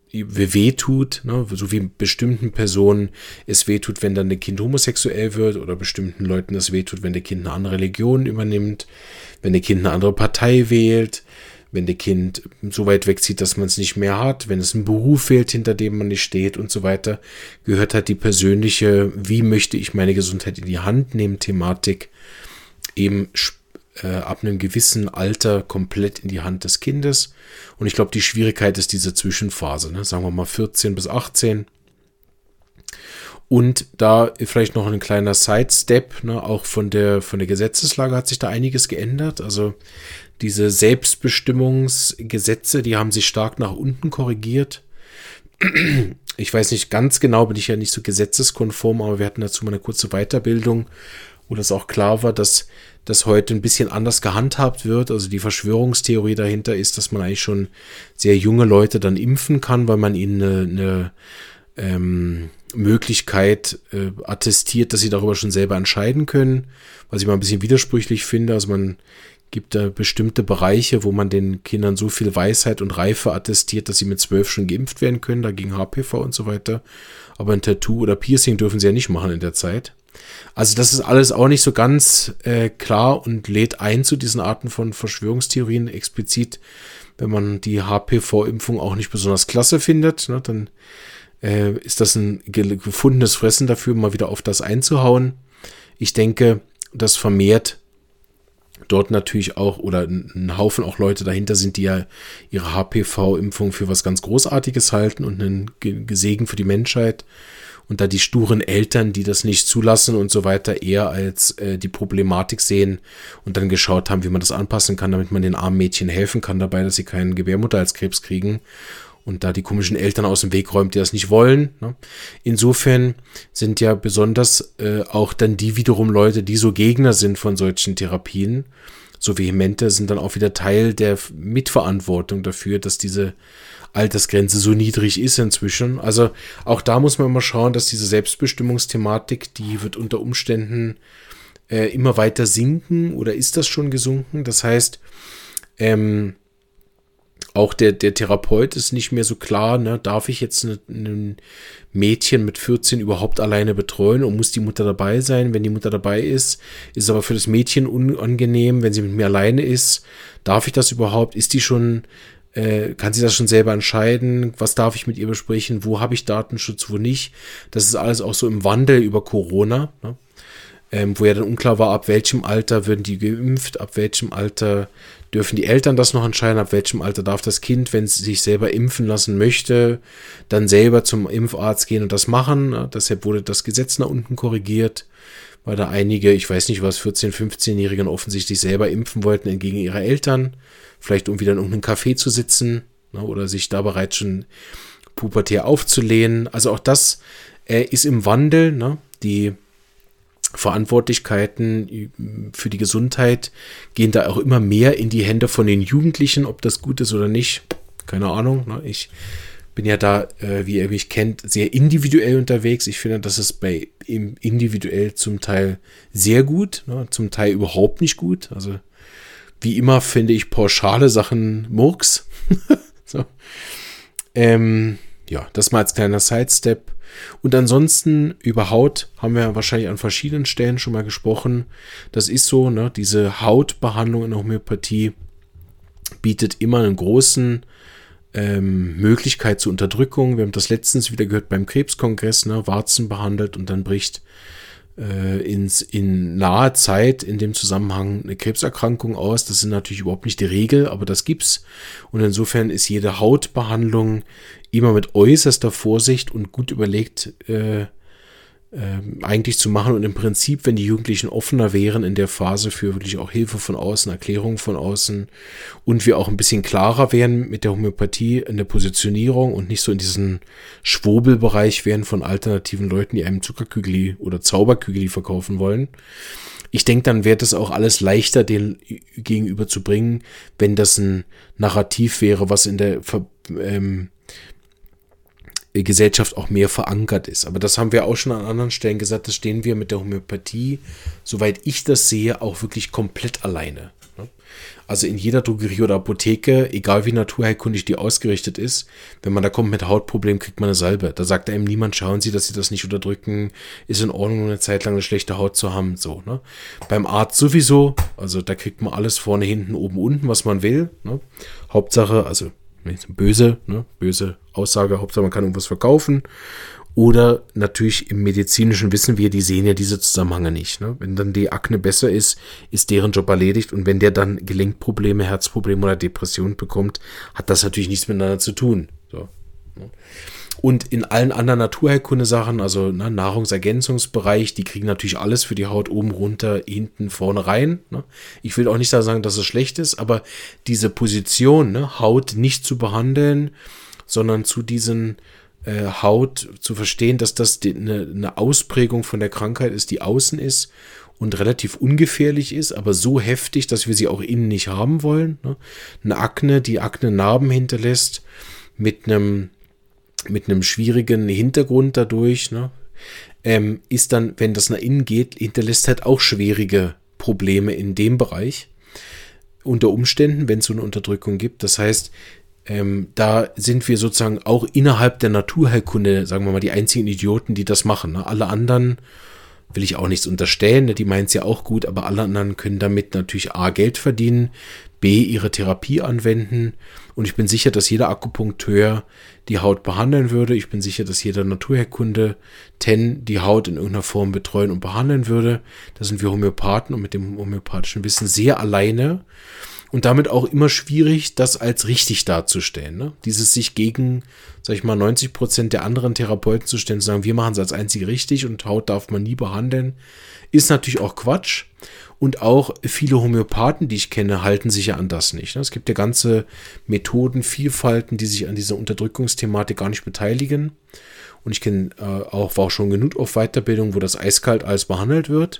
wehtut, ne? So wie bestimmten Personen es wehtut, wenn dann ein Kind homosexuell wird oder bestimmten Leuten das wehtut, wenn der Kind eine andere Religion übernimmt, wenn der Kind eine andere Partei wählt, wenn der Kind so weit wegzieht, dass man es nicht mehr hat, wenn es einen Beruf fehlt, hinter dem man nicht steht und so weiter, gehört halt die persönliche, wie möchte ich meine Gesundheit in die Hand nehmen, Thematik eben äh, ab einem gewissen Alter komplett in die Hand des Kindes. Und ich glaube, die Schwierigkeit ist diese Zwischenphase, ne? Sagen wir mal vierzehn bis achtzehn. Und da vielleicht noch ein kleiner Sidestep, ne, auch von der, von der Gesetzeslage hat sich da einiges geändert. Also diese Selbstbestimmungsgesetze, die haben sich stark nach unten korrigiert. Ich weiß nicht ganz genau, bin ich ja nicht so gesetzeskonform, aber wir hatten dazu mal eine kurze Weiterbildung, wo das auch klar war, dass das heute ein bisschen anders gehandhabt wird. Also die Verschwörungstheorie dahinter ist, dass man eigentlich schon sehr junge Leute dann impfen kann, weil man ihnen eine, eine ähm, Möglichkeit äh, attestiert, dass sie darüber schon selber entscheiden können, was ich mal ein bisschen widersprüchlich finde. Also man gibt da bestimmte Bereiche, wo man den Kindern so viel Weisheit und Reife attestiert, dass sie mit zwölf schon geimpft werden können, dagegen H P V und so weiter. Aber ein Tattoo oder Piercing dürfen sie ja nicht machen in der Zeit. Also das ist alles auch nicht so ganz äh, klar und lädt ein zu diesen Arten von Verschwörungstheorien explizit. Wenn man die H P V-Impfung auch nicht besonders klasse findet, ne, dann äh, ist das ein gefundenes Fressen dafür, mal wieder auf das einzuhauen. Ich denke, das vermehrt dort natürlich auch, oder ein Haufen auch Leute dahinter sind, die ja ihre H P V-Impfung für was ganz Großartiges halten und einen Segen für die Menschheit. Und da die sturen Eltern, die das nicht zulassen und so weiter, eher als äh, die Problematik sehen und dann geschaut haben, wie man das anpassen kann, damit man den armen Mädchen helfen kann dabei, dass sie keinen Gebärmutterhalskrebs kriegen. Und da die komischen Eltern aus dem Weg räumt, die das nicht wollen. Ne? Insofern sind ja besonders äh, auch dann die wiederum Leute, die so Gegner sind von solchen Therapien, so vehemente, sind dann auch wieder Teil der Mitverantwortung dafür, dass diese Altersgrenze so niedrig ist inzwischen. Also auch da muss man immer schauen, dass diese Selbstbestimmungsthematik, die wird unter Umständen äh, immer weiter sinken oder ist das schon gesunken. Das heißt, ähm, auch der, der Therapeut ist nicht mehr so klar, ne, darf ich jetzt ein Mädchen mit vierzehn überhaupt alleine betreuen und muss die Mutter dabei sein? Wenn die Mutter dabei ist, ist es aber für das Mädchen unangenehm, wenn sie mit mir alleine ist. Darf ich das überhaupt? Ist die schon, äh, kann sie das schon selber entscheiden? Was darf ich mit ihr besprechen? Wo habe ich Datenschutz, wo nicht? Das ist alles auch so im Wandel über Corona, ne? Ähm, wo ja dann unklar war, ab welchem Alter würden die geimpft, ab welchem Alter dürfen die Eltern das noch entscheiden, ab welchem Alter darf das Kind, wenn es sich selber impfen lassen möchte, dann selber zum Impfarzt gehen und das machen. Ja, deshalb wurde das Gesetz nach unten korrigiert, weil da einige, ich weiß nicht was, vierzehn-, fünfzehnjährigen offensichtlich selber impfen wollten entgegen ihrer Eltern, vielleicht um wieder in irgendeinem Café zu sitzen, ne, oder sich da bereits schon pubertär aufzulehnen. Also auch das äh, ist im Wandel, ne? Die Verantwortlichkeiten für die Gesundheit gehen da auch immer mehr in die Hände von den Jugendlichen, ob das gut ist oder nicht, keine Ahnung. Ne? Ich bin ja da, äh, wie ihr mich kennt, sehr individuell unterwegs. Ich finde, das ist bei ihm individuell zum Teil sehr gut, ne? Zum Teil überhaupt nicht gut. Also wie immer finde ich pauschale Sachen Murks. so. ähm, ja, das mal als kleiner Sidestep. Und ansonsten über Haut haben wir wahrscheinlich an verschiedenen Stellen schon mal gesprochen. Das ist so, ne, diese Hautbehandlung in der Homöopathie bietet immer einen großen ähm, Möglichkeit zur Unterdrückung. Wir haben das letztens wieder gehört beim Krebskongress, ne, Warzen behandelt und dann bricht äh, ins, in naher Zeit in dem Zusammenhang eine Krebserkrankung aus. Das sind natürlich überhaupt nicht die Regel, aber das gibt's. Und insofern ist jede Hautbehandlung immer mit äußerster Vorsicht und gut überlegt äh, äh, eigentlich zu machen und im Prinzip, wenn die Jugendlichen offener wären in der Phase für wirklich auch Hilfe von außen, Erklärung von außen und wir auch ein bisschen klarer wären mit der Homöopathie in der Positionierung und nicht so in diesen Schwurbelbereich wären von alternativen Leuten, die einem Zuckerkügeli oder Zauberkügeli verkaufen wollen. Ich denke, dann wäre das auch alles leichter, den gegenüber zu bringen, wenn das ein Narrativ wäre, was in der Ver ähm, Gesellschaft auch mehr verankert ist. Aber das haben wir auch schon an anderen Stellen gesagt, das stehen wir mit der Homöopathie, soweit ich das sehe, auch wirklich komplett alleine. Also in jeder Drogerie oder Apotheke, egal wie naturheilkundig die ausgerichtet ist, wenn man da kommt mit Hautproblemen, kriegt man eine Salbe. Da sagt einem niemand, schauen Sie, dass Sie das nicht unterdrücken, ist in Ordnung, eine Zeit lang eine schlechte Haut zu haben. So, ne? Beim Arzt sowieso, also da kriegt man alles vorne, hinten, oben, unten, was man will. Ne? Hauptsache, also böse, ne? böse Aussage, Hauptsache man kann irgendwas verkaufen. Oder natürlich im medizinischen wissen wir, die sehen ja diese Zusammenhänge nicht. Ne? Wenn dann die Akne besser ist, ist deren Job erledigt. Und wenn der dann Gelenkprobleme, Herzprobleme oder Depressionen bekommt, hat das natürlich nichts miteinander zu tun. So, ne? Und in allen anderen Naturheilkunde-Sachen, also ne, Nahrungsergänzungsbereich, die kriegen natürlich alles für die Haut oben, runter, hinten, vorne rein. Ne? Ich will auch nicht sagen, dass es schlecht ist, aber diese Position, ne, Haut nicht zu behandeln, sondern zu diesen äh, Haut zu verstehen, dass das die, eine, eine Ausprägung von der Krankheit ist, die außen ist und relativ ungefährlich ist, aber so heftig, dass wir sie auch innen nicht haben wollen. Ne? Eine Akne, die Akne-Narben hinterlässt mit einem mit einem schwierigen Hintergrund dadurch, ne, ähm, ist dann, wenn das nach innen geht, hinterlässt halt auch schwierige Probleme in dem Bereich. Unter Umständen, wenn es so eine Unterdrückung gibt. Das heißt, ähm, da sind wir sozusagen auch innerhalb der Naturheilkunde, sagen wir mal, die einzigen Idioten, die das machen. Ne? Alle anderen will ich auch nichts unterstellen, ne? Die meinen es ja auch gut, aber alle anderen können damit natürlich A, Geld verdienen, B, ihre Therapie anwenden. Und ich bin sicher, dass jeder Akupunkteur die Haut behandeln würde. Ich bin sicher, dass jeder Naturheilkunde-Ten die Haut in irgendeiner Form betreuen und behandeln würde. Da sind wir Homöopathen und mit dem homöopathischen Wissen sehr alleine. Und damit auch immer schwierig, das als richtig darzustellen. Ne? Dieses sich gegen, sag ich mal, neunzig Prozent der anderen Therapeuten zu stellen, zu sagen, wir machen es als einzige richtig und Haut darf man nie behandeln, ist natürlich auch Quatsch. Und auch viele Homöopathen, die ich kenne, halten sich ja an das nicht. Ne? Es gibt ja ganze Methoden, Vielfalten, die sich an dieser Unterdrückungsthematik gar nicht beteiligen. Und ich kenne äh, auch, war auch schon genug auf Weiterbildung, wo das eiskalt alles behandelt wird.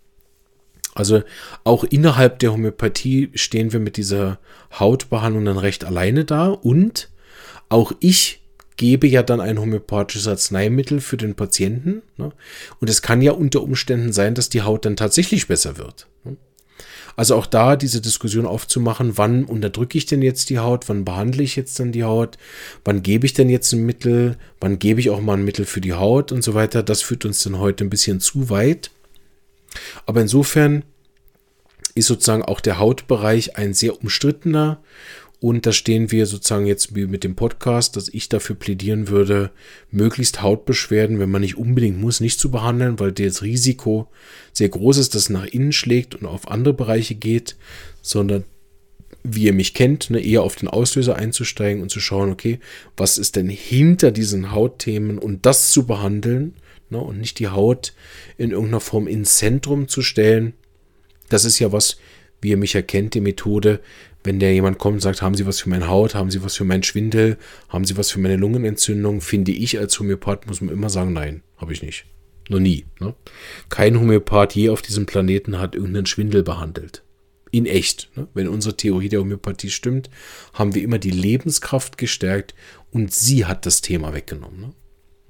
Also auch innerhalb der Homöopathie stehen wir mit dieser Hautbehandlung dann recht alleine da und auch ich gebe ja dann ein homöopathisches Arzneimittel für den Patienten. Ne? Und es kann ja unter Umständen sein, dass die Haut dann tatsächlich besser wird. Ne? Also auch da diese Diskussion aufzumachen, wann unterdrücke ich denn jetzt die Haut, wann behandle ich jetzt dann die Haut, wann gebe ich denn jetzt ein Mittel, wann gebe ich auch mal ein Mittel für die Haut und so weiter, das führt uns dann heute ein bisschen zu weit. Aber insofern ist sozusagen auch der Hautbereich ein sehr umstrittener und da stehen wir sozusagen jetzt mit dem Podcast, dass ich dafür plädieren würde, möglichst Hautbeschwerden, wenn man nicht unbedingt muss, nicht zu behandeln, weil das Risiko sehr groß ist, dass es nach innen schlägt und auf andere Bereiche geht, sondern wie ihr mich kennt, ne, eher auf den Auslöser einzusteigen und zu schauen, okay, was ist denn hinter diesen Hautthemen und das zu behandeln. Ne, und nicht die Haut in irgendeiner Form ins Zentrum zu stellen. Das ist ja was, wie ihr mich erkennt, die Methode, wenn der jemand kommt und sagt, haben Sie was für meine Haut, haben Sie was für meinen Schwindel, haben Sie was für meine Lungenentzündung, finde ich als Homöopath, muss man immer sagen, nein, habe ich nicht. Noch nie. Ne? Kein Homöopath je auf diesem Planeten hat irgendeinen Schwindel behandelt. In echt. Ne? Wenn unsere Theorie der Homöopathie stimmt, haben wir immer die Lebenskraft gestärkt und sie hat das Thema weggenommen. Ne?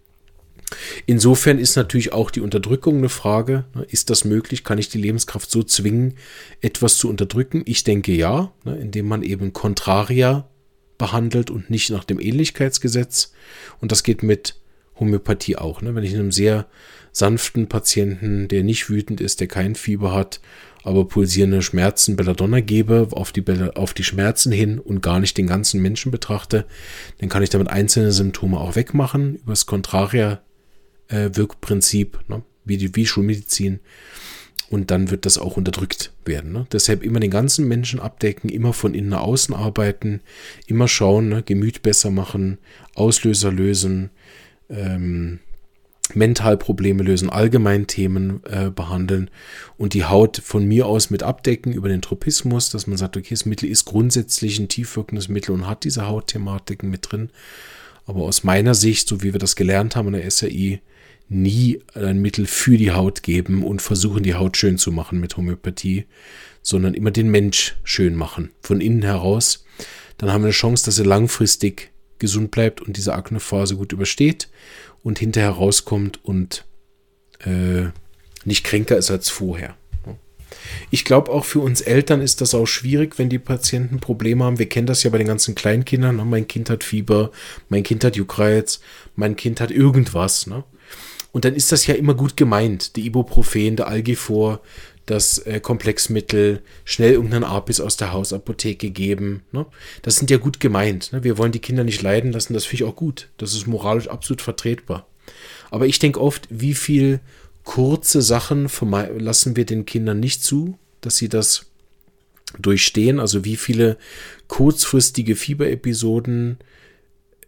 Insofern ist natürlich auch die Unterdrückung eine Frage. Ist das möglich? Kann ich die Lebenskraft so zwingen, etwas zu unterdrücken? Ich denke ja, indem man eben Contraria behandelt und nicht nach dem Ähnlichkeitsgesetz. Und das geht mit Homöopathie auch. Wenn ich einem sehr sanften Patienten, der nicht wütend ist, der kein Fieber hat, aber pulsierende Schmerzen Belladonna gebe, auf die, Bella, auf die Schmerzen hin und gar nicht den ganzen Menschen betrachte, dann kann ich damit einzelne Symptome auch wegmachen über das Contraria Wirkprinzip, ne? wie die wie Schulmedizin, und dann wird das auch unterdrückt werden. Ne? Deshalb immer den ganzen Menschen abdecken, immer von innen nach außen arbeiten, immer schauen, ne? Gemüt besser machen, Auslöser lösen, ähm, Mentalprobleme lösen, allgemein Themen äh, behandeln und die Haut von mir aus mit abdecken über den Tropismus, dass man sagt, okay, das Mittel ist grundsätzlich ein tiefwirkendes Mittel und hat diese Hautthematiken mit drin. Aber aus meiner Sicht, so wie wir das gelernt haben in der S R I, nie ein Mittel für die Haut geben und versuchen, die Haut schön zu machen mit Homöopathie, sondern immer den Mensch schön machen, von innen heraus. Dann haben wir eine Chance, dass er langfristig gesund bleibt und diese Aknephase gut übersteht und hinterher rauskommt und äh, nicht kränker ist als vorher. Ich glaube, auch für uns Eltern ist das auch schwierig, wenn die Patienten Probleme haben. Wir kennen das ja bei den ganzen Kleinkindern. Ne? Mein Kind hat Fieber, mein Kind hat Juckreiz, mein Kind hat irgendwas. Ne? Und dann ist das ja immer gut gemeint. Die Ibuprofen, der Algifor, das äh, Komplexmittel, schnell irgendeinen Apis aus der Hausapotheke geben. Ne? Das sind ja gut gemeint. Ne? Wir wollen die Kinder nicht leiden lassen. Das finde ich auch gut. Das ist moralisch absolut vertretbar. Aber ich denke oft, wie viel kurze Sachen lassen wir den Kindern nicht zu, dass sie das durchstehen. Also wie viele kurzfristige Fieberepisoden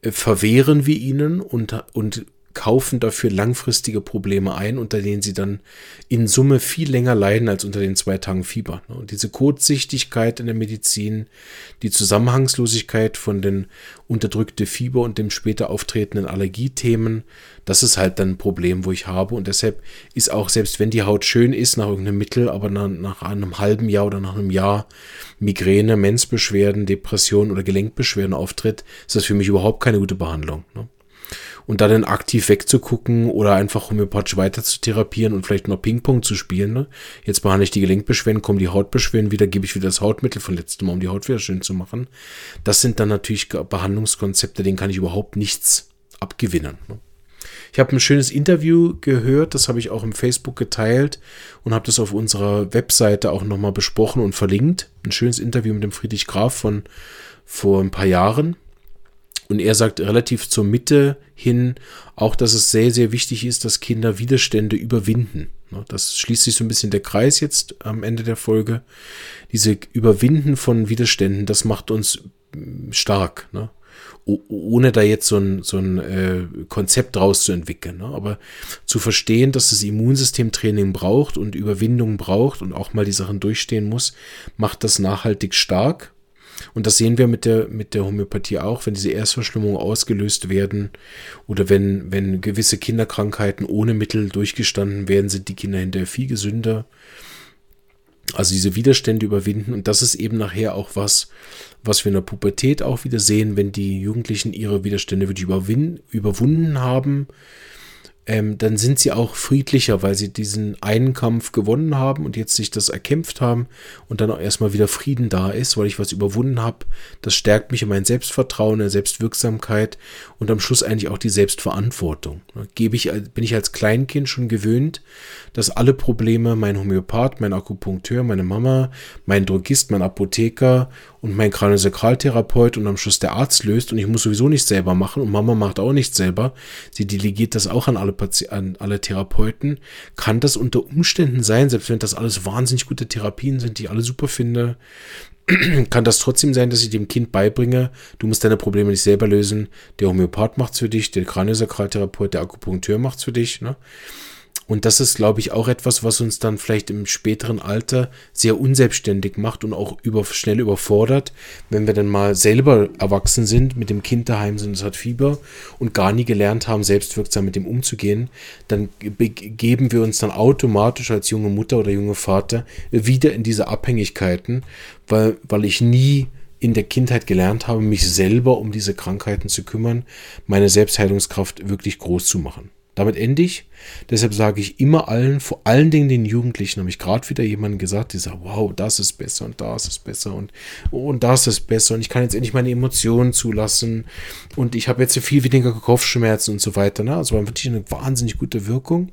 äh, verwehren wir ihnen und, und kaufen dafür langfristige Probleme ein, unter denen sie dann in Summe viel länger leiden als unter den zwei Tagen Fieber. Und diese Kurzsichtigkeit in der Medizin, die Zusammenhangslosigkeit von den unterdrückten Fieber und dem später auftretenden Allergiethemen, das ist halt dann ein Problem, wo ich habe. Und deshalb ist auch, selbst wenn die Haut schön ist nach irgendeinem Mittel, aber nach, nach einem halben Jahr oder nach einem Jahr Migräne, Menzbeschwerden, Depressionen oder Gelenkbeschwerden auftritt, ist das für mich überhaupt keine gute Behandlung, ne? Und da dann aktiv wegzugucken oder einfach homöopathisch weiter zu therapieren und vielleicht noch Ping-Pong zu spielen. Ne? Jetzt behandle ich die Gelenkbeschwerden, kommen die Hautbeschwerden wieder, gebe ich wieder das Hautmittel von letztem Mal, um die Haut wieder schön zu machen. Das sind dann natürlich Behandlungskonzepte, denen kann ich überhaupt nichts abgewinnen. Ne? Ich habe ein schönes Interview gehört, das habe ich auch im Facebook geteilt und habe das auf unserer Webseite auch nochmal besprochen und verlinkt. Ein schönes Interview mit dem Friedrich Graf von vor ein paar Jahren. Und er sagt relativ zur Mitte hin auch, dass es sehr, sehr wichtig ist, dass Kinder Widerstände überwinden. Das schließt sich so ein bisschen der Kreis jetzt am Ende der Folge. Diese Überwinden von Widerständen, das macht uns stark, ne? Ohne da jetzt so ein, so ein äh, Konzept draus zu entwickeln. Ne? Aber zu verstehen, dass das Immunsystem Training braucht und Überwindung braucht und auch mal die Sachen durchstehen muss, macht das nachhaltig stark. Und das sehen wir mit der, mit der Homöopathie auch, wenn diese Erstverschlimmungen ausgelöst werden oder wenn, wenn gewisse Kinderkrankheiten ohne Mittel durchgestanden werden, sind die Kinder hinterher viel gesünder. Also diese Widerstände überwinden, und das ist eben nachher auch was, was wir in der Pubertät auch wieder sehen, wenn die Jugendlichen ihre Widerstände wirklich überwin- überwunden haben. Ähm, dann sind sie auch friedlicher, weil sie diesen einen Kampf gewonnen haben und jetzt sich das erkämpft haben und dann auch erstmal wieder Frieden da ist, weil ich was überwunden habe. Das stärkt mich in mein Selbstvertrauen, in der Selbstwirksamkeit und am Schluss eigentlich auch die Selbstverantwortung. Gebe ich, bin ich als Kleinkind schon gewöhnt, dass alle Probleme mein Homöopath, mein Akupunkteur, meine Mama, mein Drogist, mein Apotheker und mein Kraniosakraltherapeut und am Schluss der Arzt löst und ich muss sowieso nichts selber machen und Mama macht auch nichts selber. Sie delegiert das auch an alle Pati- an alle Therapeuten. Kann das unter Umständen sein, selbst wenn das alles wahnsinnig gute Therapien sind, die ich alle super finde, kann das trotzdem sein, dass ich dem Kind beibringe, du musst deine Probleme nicht selber lösen, der Homöopath macht's für dich, der Kraniosakraltherapeut, der Akupunkteur macht's für dich, ne? Und das ist, glaube ich, auch etwas, was uns dann vielleicht im späteren Alter sehr unselbstständig macht und auch über, schnell überfordert, wenn wir dann mal selber erwachsen sind, mit dem Kind daheim sind, es hat Fieber und gar nie gelernt haben, selbstwirksam mit dem umzugehen, dann begeben wir uns dann automatisch als junge Mutter oder junge Vater wieder in diese Abhängigkeiten, weil, weil ich nie in der Kindheit gelernt habe, mich selber um diese Krankheiten zu kümmern, meine Selbstheilungskraft wirklich groß zu machen. Damit ende ich. Deshalb sage ich immer allen, vor allen Dingen den Jugendlichen, habe ich gerade wieder jemanden gesagt, die sagt, wow, das ist besser und das ist besser und, oh, und das ist besser und ich kann jetzt endlich meine Emotionen zulassen und ich habe jetzt viel weniger Kopfschmerzen und so weiter. Ne? Also war wirklich eine wahnsinnig gute Wirkung.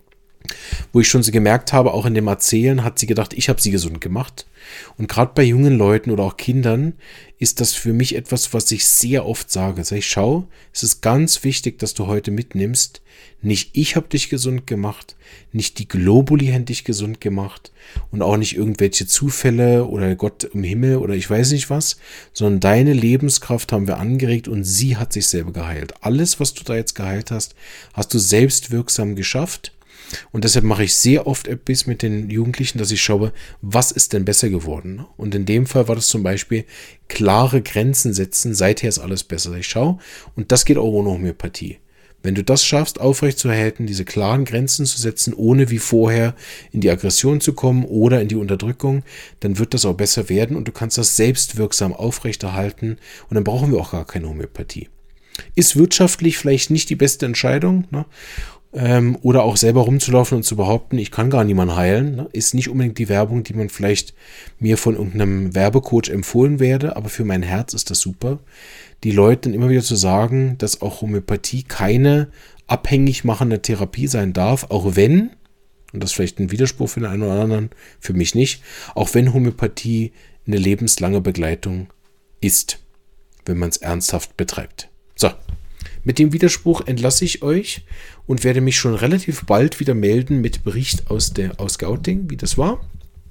Wo ich schon so gemerkt habe, auch in dem Erzählen hat sie gedacht, ich habe sie gesund gemacht. Und gerade bei jungen Leuten oder auch Kindern ist das für mich etwas, was ich sehr oft sage. Sag ich, schau, es ist ganz wichtig, dass du heute mitnimmst, nicht ich habe dich gesund gemacht, nicht die Globuli haben dich gesund gemacht und auch nicht irgendwelche Zufälle oder Gott im Himmel oder ich weiß nicht was, sondern deine Lebenskraft haben wir angeregt und sie hat sich selber geheilt. Alles, was du da jetzt geheilt hast, hast du selbst wirksam geschafft. Und deshalb mache ich sehr oft etwas mit den Jugendlichen, dass ich schaue, was ist denn besser geworden? Und in dem Fall war das zum Beispiel klare Grenzen setzen, seither ist alles besser. Ich schaue, und das geht auch ohne Homöopathie. Wenn du das schaffst, aufrechtzuerhalten, diese klaren Grenzen zu setzen, ohne wie vorher in die Aggression zu kommen oder in die Unterdrückung, dann wird das auch besser werden und du kannst das selbstwirksam aufrechterhalten und dann brauchen wir auch gar keine Homöopathie. Ist wirtschaftlich vielleicht nicht die beste Entscheidung, ne? Ähm, oder auch selber rumzulaufen und zu behaupten, ich kann gar niemanden heilen, ne? Ist nicht unbedingt die Werbung, die man vielleicht mir von irgendeinem Werbecoach empfohlen werde, aber für mein Herz ist das super, die Leute dann immer wieder zu sagen, dass auch Homöopathie keine abhängig machende Therapie sein darf, auch wenn, und das ist vielleicht ein Widerspruch für den einen oder anderen, für mich nicht, auch wenn Homöopathie eine lebenslange Begleitung ist, wenn man es ernsthaft betreibt. So. Mit dem Widerspruch entlasse ich euch und werde mich schon relativ bald wieder melden mit Bericht aus der aus Gauting, wie das war.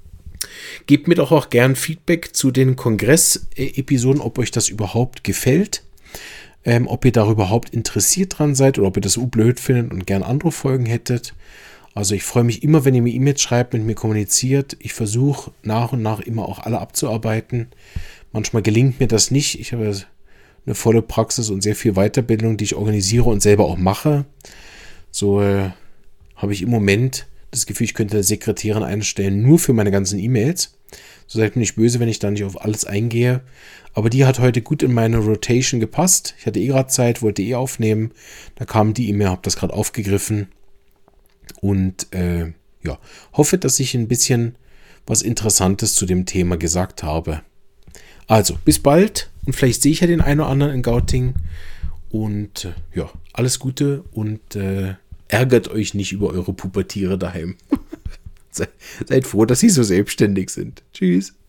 Gebt mir doch auch gern Feedback zu den Kongress-Episoden, ob euch das überhaupt gefällt. ähm, ob ihr da überhaupt interessiert dran seid oder ob ihr das so blöd findet und gern andere Folgen hättet. Also ich freue mich immer, wenn ihr mir E-Mails schreibt, mit mir kommuniziert. Ich versuche nach und nach immer auch alle abzuarbeiten. Manchmal gelingt mir das nicht. Ich habe eine volle Praxis und sehr viel Weiterbildung, die ich organisiere und selber auch mache. So äh, habe ich im Moment das Gefühl, ich könnte eine Sekretärin einstellen, nur für meine ganzen E-Mails. So seid mir nicht böse, wenn ich da nicht auf alles eingehe. Aber die hat heute gut in meine Rotation gepasst. Ich hatte eh gerade Zeit, wollte eh aufnehmen. Da kam die E-Mail, habe das gerade aufgegriffen. Und äh, ja, hoffe, dass ich ein bisschen was Interessantes zu dem Thema gesagt habe. Also, bis bald. Und vielleicht sehe ich ja den einen oder anderen in Gauting. Und äh, ja, alles Gute und äh, ärgert euch nicht über eure Pubertiere daheim. Seid froh, dass sie so selbstständig sind. Tschüss.